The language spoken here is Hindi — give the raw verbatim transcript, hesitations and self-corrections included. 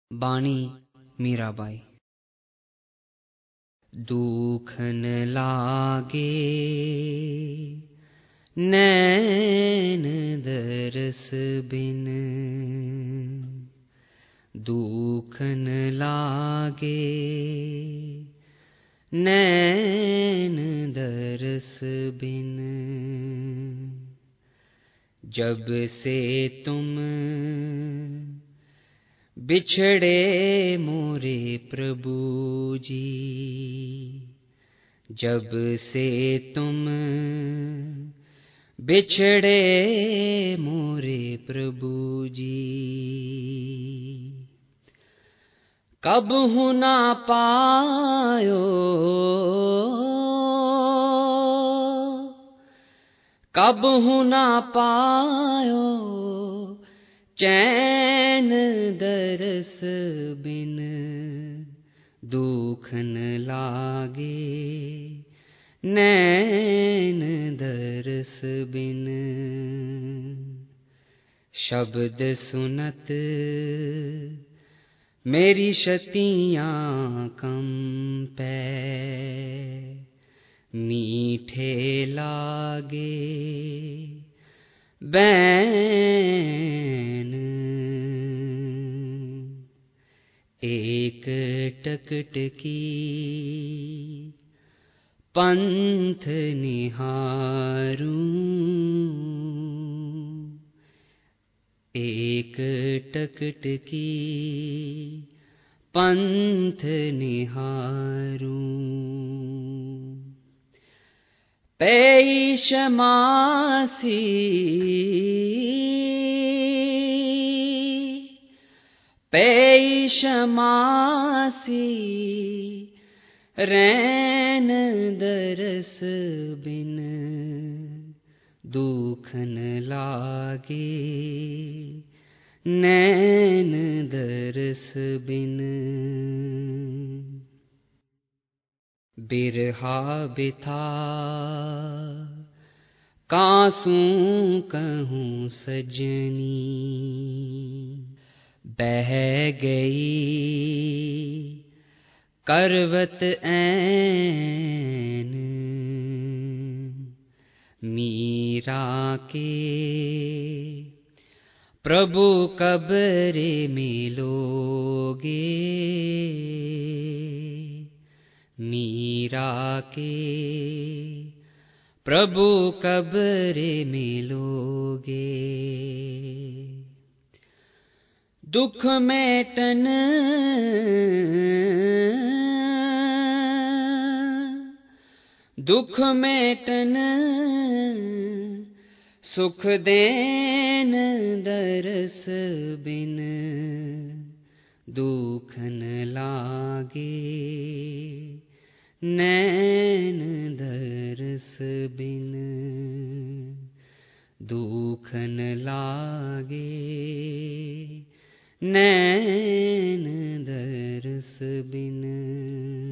बाणी मीराबाई। दुख न लागे नैन दरस बिन, दुख न लागे नैन दरस बिन। जब से तुम बिछड़े मोरे प्रभु जी, जब से तुम बिछड़े मोरे प्रभु जी, कब हूँ ना पायो कब हूँ ना पायो चैन दरस बिन। दुख न लागे नैन दरस बिन। शब्द सुनत मेरी शतियाँ कंपै, मीठे लागे बैन। एक टकटकी पंथ निहारूं, एक टकटकी पंथ निहारूं। पैश मासी पैश मासी रैन दरस बिन। दुख न लागे नैन दरस बिन। बिरहा बिथा कासूं कहूँ सजनी, बह गई करवत ऐन। मीरा के प्रभु कब रे मिलोगे, मीरा के प्रभु कब रे मिलोगे। दुख मेटन दुख मेटन सुख देन दरस बिन। दुख न लागे नैन दरस बिन। दुख न लागे नैन दरस बिन।